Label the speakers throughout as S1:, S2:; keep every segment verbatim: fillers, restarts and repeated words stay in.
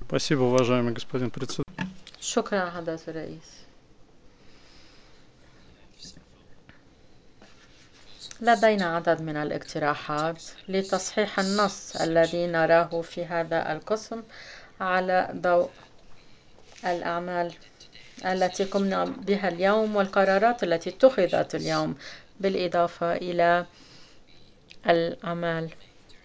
S1: Спасибо, уважаемый господин председатель.
S2: شكرا حضرة الرئيس. لدينا عدد من الاقتراحات لتصحيح النص الذي نراه في هذا القسم على ضوء الأعمال التي قمنا بها اليوم والقرارات التي اتخذت اليوم، بالإضافة إلى الأعمال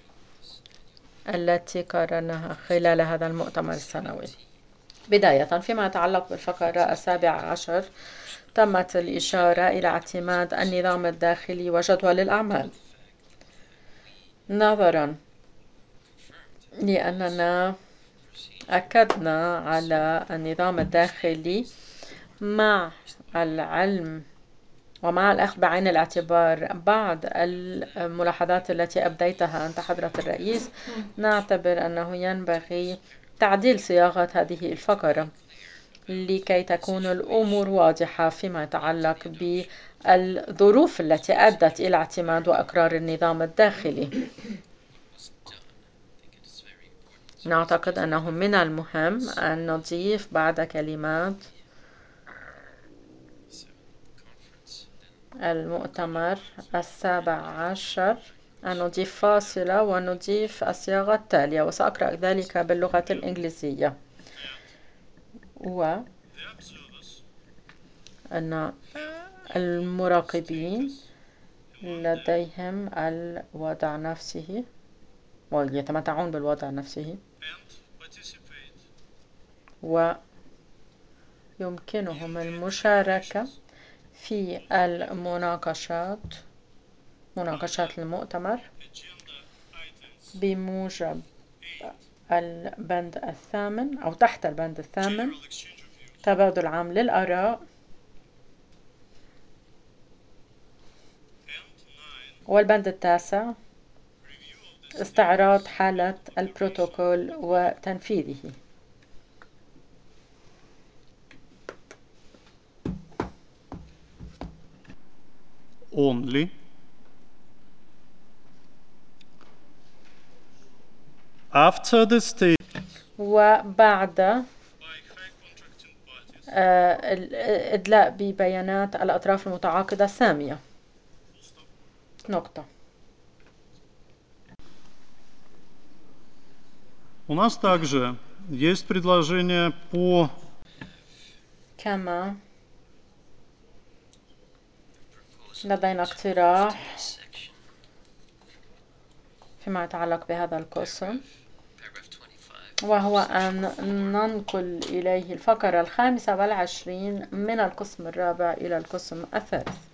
S2: التي قررناها خلال هذا المؤتمر السنوي. بداية فيما يتعلق بالفقرة السابعة عشر، تمت الإشارة إلى اعتماد النظام الداخلي وجدول الأعمال، نظرا لأننا أكدنا على النظام الداخلي مع العلم ومع الأخذ بعين الاعتبار بعض الملاحظات التي أبديتها أنت حضرة الرئيس. نعتبر أنه ينبغي تعديل صياغة هذه الفقرة لكي تكون الأمور واضحة فيما يتعلق بالظروف التي أدت إلى اعتماد وإقرار النظام الداخلي. نعتقد أنه من المهم أن نضيف بعد كلمات المؤتمر السابع عشر أن نضيف فاصلة ونضيف الصياغة التالية، وسأقرأ ذلك باللغة الإنجليزية: وأن المراقبين لديهم الوضع نفسه ويتمتعون بالوضع نفسه ويمكنهم المشاركة في المناقشات مناقشات المؤتمر بموجب البند الثامن أو تحت البند الثامن تبادل عام للآراء، والبند التاسع استعراض حالة البروتوكول وتنفيذه.
S1: Only. After the state.
S2: وبعد الإدلاء ببيانات الأطراف المتعاقدة السامية. نقطة.
S1: У нас также есть предложение по
S2: كما لدينا اقتراح فيما يتعلق بهذا القسم، وهو أن ننقل إليه الفقرة الخامسة والعشرين من القسم الرابع إلى القسم الثالث.